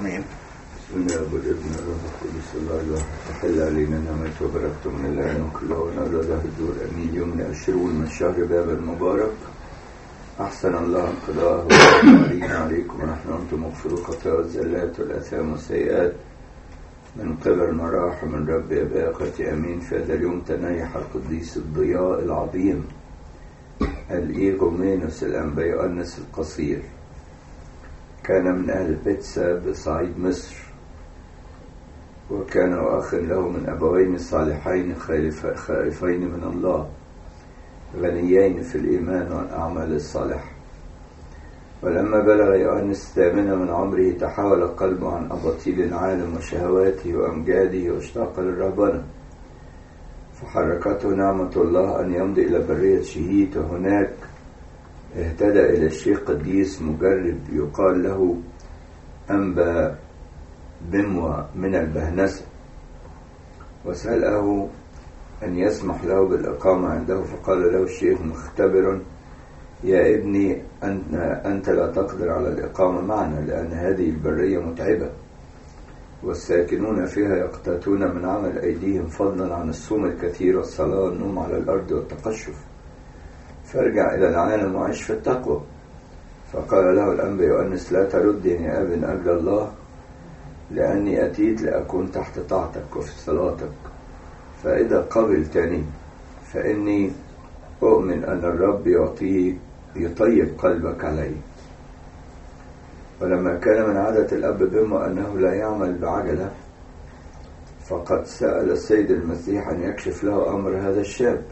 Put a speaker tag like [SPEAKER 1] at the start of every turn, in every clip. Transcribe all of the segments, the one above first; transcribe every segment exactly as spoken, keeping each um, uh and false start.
[SPEAKER 1] آمين.
[SPEAKER 2] بسم الله والابن والروح القدس الله الواحد. تحل علينا نعمة وبركة من الآن كله ونرى له الدور أمين. يوم عشرون من شهر باب المبارك. أحسن الله قضاءه وعلينا عليكم ونحن أنتم مغفر الخطايا والزلات والآثام والسيئات من قبل مراح من رب أباقة أمين. في هذا اليوم تنايح القديس الضياء العظيم الإيغومينوس الأنبا يؤنس القصير. كان من أهل بيتسا بصعيد مصر، وكان أخ له من أبوين صالحين خائفين من الله غنيين في الإيمان والأعمال الصالحة. ولما بلغ يؤنس الثامنة من عمره تحول قلبه عن أباطيل العالم وشهواته وأمجاده واشتاق للرهبنة، فحركته نعمة الله أن يمضي إلى برية شهيت، وهناك اهتدى إلى الشيخ قديس مجرب يقال له أنبا بموى من البهنسة، وسأله أن يسمح له بالإقامة عنده. فقال له الشيخ مختبرا: يا ابني أنت لا تقدر على الإقامة معنا، لأن هذه البرية متعبة، والساكنون فيها يقتاتون من عمل أيديهم، فضلا عن الصوم الكثير والصلاة والنوم على الأرض والتقشف، فارجع إلى العالم وعيش في التقوى. فقال له الأنبا يؤنس: لا تردني يا أبي من أجل الله، لأني أتيت لأكون تحت طاعتك وفي صلاتك، فإذا قبلتني فإني أؤمن أن الرب يعطيه يطيب قلبك علي. ولما كان من عادة الأب بما أنه لا يعمل بعجلة، فقد سأل السيد المسيح أن يكشف له أمر هذا الشاب،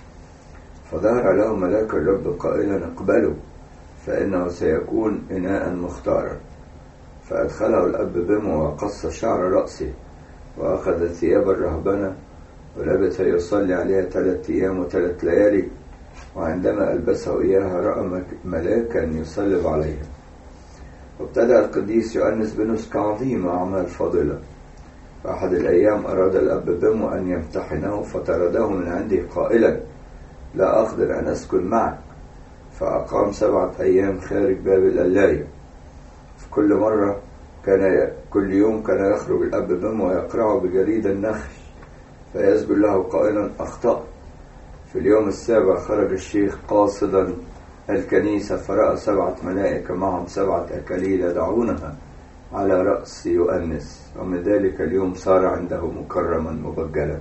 [SPEAKER 2] فظهر له ملاك الرب قائلا: اقبله فإنه سيكون إناء مختارا. فأدخله الأب بمو وقص شعر رأسه، وأخذ ثياب الرهبنة ولبث يصلي عليها ثلاثة أيام وثلاث ليالي. وعندما ألبسه إياها رأى ملاكا يصلب عليها. وابتدأ القديس يؤنس بنسك عظيمة أعمال فاضلة. فأحد الأيام أراد الأب بمو أن يمتحنه، فطرده من عنده قائلا: لا أقدر أن أسكن معك. فأقام سبعة أيام خارج باب القلاية. في كل مرة كان كل يوم كان يخرج الأب بمو ويقرعه بجريد النخل، فيسجد له قائلا: أخطأت. في اليوم السابع خرج الشيخ قاصدا الكنيسة، فرأى سبعة ملائكة معهم سبعة أكاليل يدعونها على رأس يؤنس، ومن ذلك اليوم صار عنده مكرما مبجلا.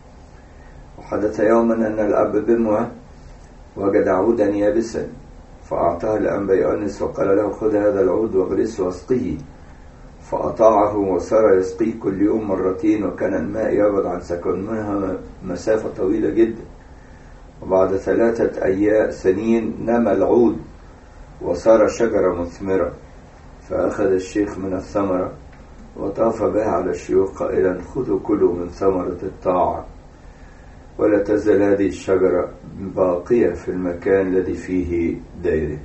[SPEAKER 2] وحدث يوما أن الأب بموى وجد عودا يابسا، فأعطاه الأنبا يؤنس وقال له: خذ هذا العود واغرسه واسقيه. فأطاعه وصار يسقيه كل يوم مرتين، وكان الماء يبعد عن سكنها مسافة طويلة جدا. وبعد ثلاثة أيام سنين نمى العود وصار شجرة مثمرة. فأخذ الشيخ من الثمرة وطاف بها على الشيوخ قائلا: خذوا كلوا من ثمرة الطاعة، ولا تزال هذه الشجرة باقية في المكان الذي فيه دائره.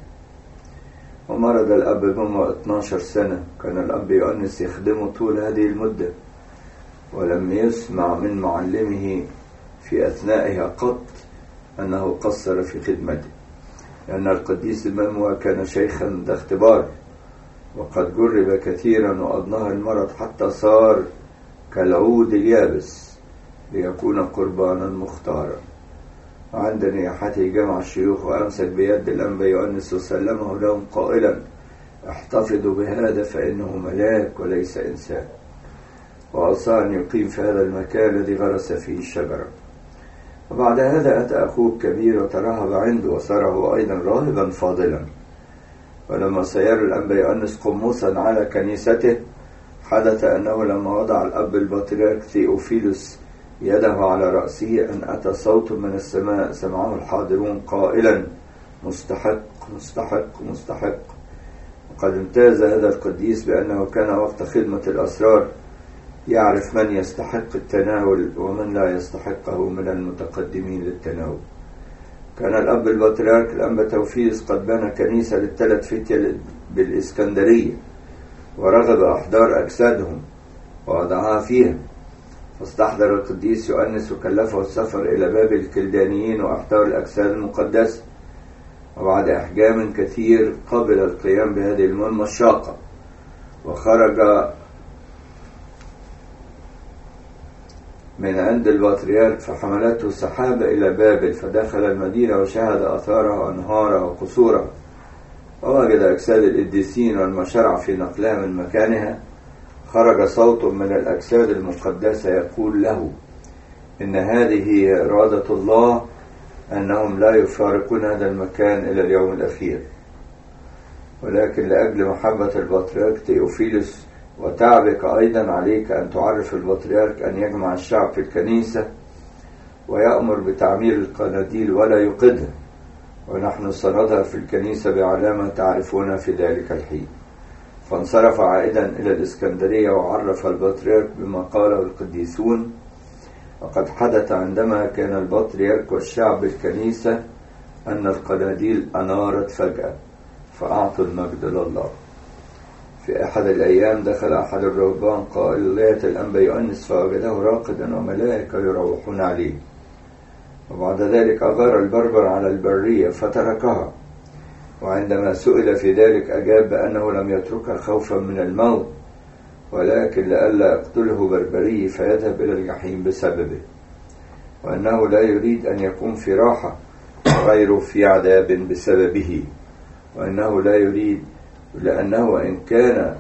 [SPEAKER 2] ومرض الأب بموى اثناشر سنة. كان الأب يؤنس يخدمه طول هذه المدة، ولم يسمع من معلمه في أثنائها قط أنه قصر في خدمته، لأن القديس بموى كان شيخا ذا اختبار، وقد جرب كثيرا وأضناه المرض حتى صار كالعود اليابس ليكون قربانا مختارا. وعند نياحته جمع الشيوخ وأمسك بيد الأنبا يؤنس وسلمه لهم قائلا: احتفظوا بهذا فإنه ملاك وليس إنسان. وأوصى أن يقيم في هذا المكان الذي غرس فيه الشجرة. وبعد هذا أتى أخوه الكبير وترهب عنده، وصار هو أيضا راهبا فاضلا. ولما سير الأنبا يؤنس قموصا على كنيسته، حدث أنه لما وضع الأب البطريرك ثيوفيلوس يده على رأسه أن أتى صوت من السماء سمعه الحاضرون قائلا: مستحق مستحق مستحق. وقد امتاز هذا القديس بأنه كان وقت خدمة الأسرار يعرف من يستحق التناول ومن لا يستحقه من المتقدمين للتناول. كان الأب البطريرك الأنبا توفيلوس قد بنى كنيسة للثلاث فتية بالإسكندرية، ورغب أحضار أجسادهم ووضعها فيها. فاستحضر القديس يؤنس وكلفه السفر إلى باب الكلدانيين وأحضار الأجساد المقدسة. وبعد أحجام كثير قبل القيام بهذه المهمة الشاقة، وخرج من عند البطريرك، فحملته سحابة إلى بابل، فدخل المدينة وشاهد آثارها وأنهارها وقصورها، ووجد أجساد القديسين والمشرع في نقلها من مكانها. خرج صوت من الأجساد المقدسة يقول له إن هذه هي إرادة الله، أنهم لا يفارقون هذا المكان إلى اليوم الأخير. ولكن لأجل محبة البطريرك تيوفيلوس وتعبك أيضا عليك أن تعرف البطريرك أن يجمع الشعب في الكنيسة ويأمر بتعمير القناديل ولا يوقدها، ونحن سنظهر في الكنيسة بعلامة تعرفونها في ذلك الحين. فانصرف عائدا إلى الإسكندرية وعرف البطريرك بما قاله القديسون. وقد حدث عندما كان البطريرك والشعب بالكنيسة أن القناديل أنارت فجأة، فأعطوا المجد لله. في أحد الأيام دخل أحد الرهبان قائلية الأنبا يؤنس فوجده راقدا وملائكة يروحون عليه. وبعد ذلك أغار البربر على البرية فتركها، وعندما سئل في ذلك أجاب بأنه لم يتركها خوفا من الموت، ولكن لئلا يقتله بربري فيذهب إلى الجحيم بسببه، وأنه لا يريد أن يكون في راحة غيره في عذاب بسببه، وأنه لا يريد لأنه وإن كان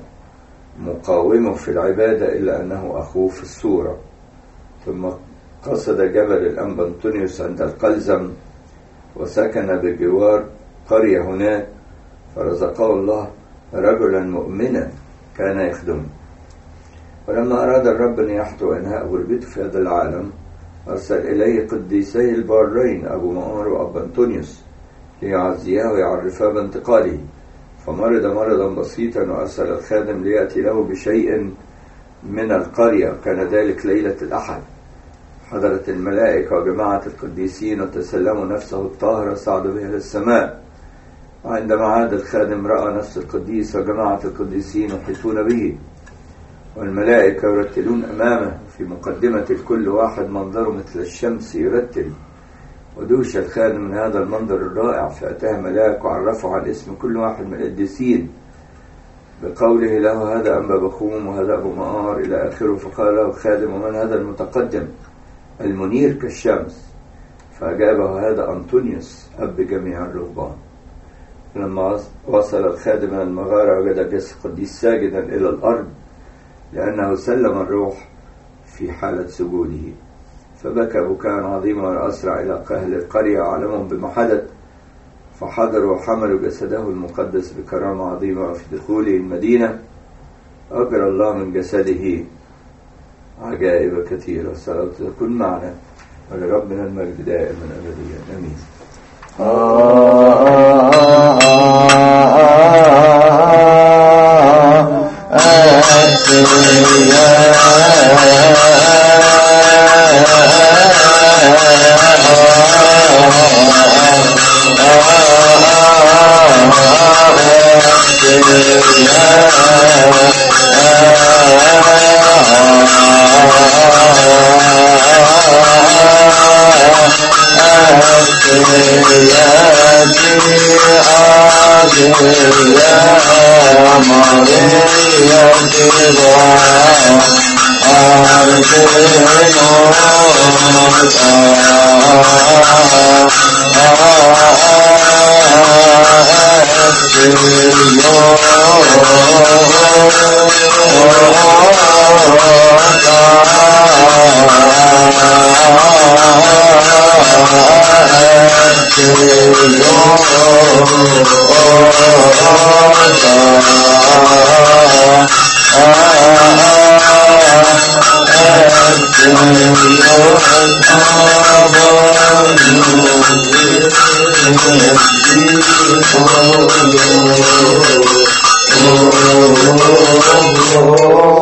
[SPEAKER 2] مقاومه في العبادة إلا أنه أخوه في الصورة. ثم قصد جبل الأنبا أنطونيوس عند القلزم وسكن بجوار قرية هناك، فرزقه الله رجلا مؤمنا كان يخدمه. ولما أراد الرب أن يحتو إنهاء غربته في هذا العالم أرسل إليه قديسي البارين أبو مؤمر وأبا أنطونيوس ليعزياه ويعرفاه بانتقاله. فمرض مرضا بسيطا وأرسل الخادم ليأتي له بشيء من القرية. كان ذلك ليلة الأحد. حضرت الملائكة وجماعة القديسين وتسلموا نفسه الطاهرة صعدوا بها للسماء. وعندما عاد الخادم رأى نفس القديس وجماعة القديسين يحيطون به، والملائكة يرتلون أمامه، في مقدمة الكل واحد منظره مثل الشمس يرتل. ودوش الخادم من هذا المنظر الرائع، فأتاه ملاك وعرفه عن اسم كل واحد من القديسين بقوله له هذا أنبا بخوم وهذا أبو مقار إلى آخره. فقال له الخادم ومن هذا المتقدم المنير كالشمس؟ فأجابه هذا أنطونيوس أب جميع الرهبان. لما وصل الخادم من المغارة وجد جسد القديس ساجدا إلى الأرض لأنه سلم الروح في حالة سجوده، فبكى بكاء عظيما وأسرع إلى أهل القرية أعلمهم بما حدث، فحضروا وحملوا جسده المقدس بكرامة عظيمة. وفي دخوله المدينة أجرى الله من جسده عجائب كثيرة. صلاة تكون معنا ولربنا المجد دائما أبديا آمين. Oh